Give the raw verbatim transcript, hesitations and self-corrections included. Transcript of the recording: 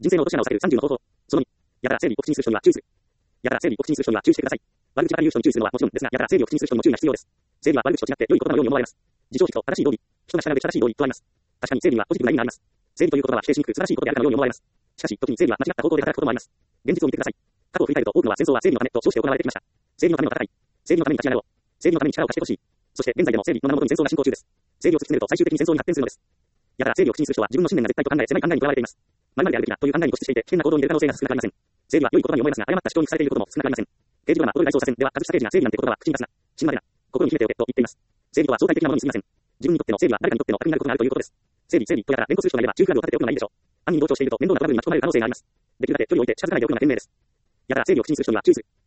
人生の落とし穴を避けるさんじゅうの方法。そのに、やたら生理を口にする人には注意する。やたら生理を口にする人には注意してください。悪口ばかり言う人に注意するのはもちろんですが、やたら生理を口にする人にも注意が必要です。生理は悪口と違って良い言葉のように思われます。自称的と正しい道理。人が従うべき正しい道理とあります。確かに生理にはポジティブな意味があります。生理という言葉は否定しにくく素晴らしいことであるかのように思われます。しかし、時に生理は間違った方向で働くこともあります。現実を見てください。過去を振り返ると多くのは戦争は生理のためと称して行われてきました。生理のための戦い。生理のために立ち上がろう。生理のために力を貸してほしい。そして現在でも生理の名のもとに戦争が進行中です。生理を突き詰めると最終的に戦争に発展するのです。やたら生理を口にする人は自分の信念が絶対と考え狭い考えにとらわれています。〇〇であるべきだという考えに固執していて危険な行動に出る可能性が少なくありません。生理は良い言葉に思えますが誤った主張にされていることも少なくありません。刑事ドラマ踊る大捜査線では葛飾刑事が生理なんて言葉は口に出すな。死ぬまでな。心に秘めておけと言っています。生理とは相対的なものに過ぎません。自分にとっての生理は誰かにとっての核になることがあるということです。生理生理とやら連呼する人がいれば中距離を立てておくのがいいでしょう。暗に同調していると面倒なトラブルに巻き込まれる可能性があります。できるだけ距離を置いて近づかないでおくのが賢明です。やたら生理を口にする人には注意する。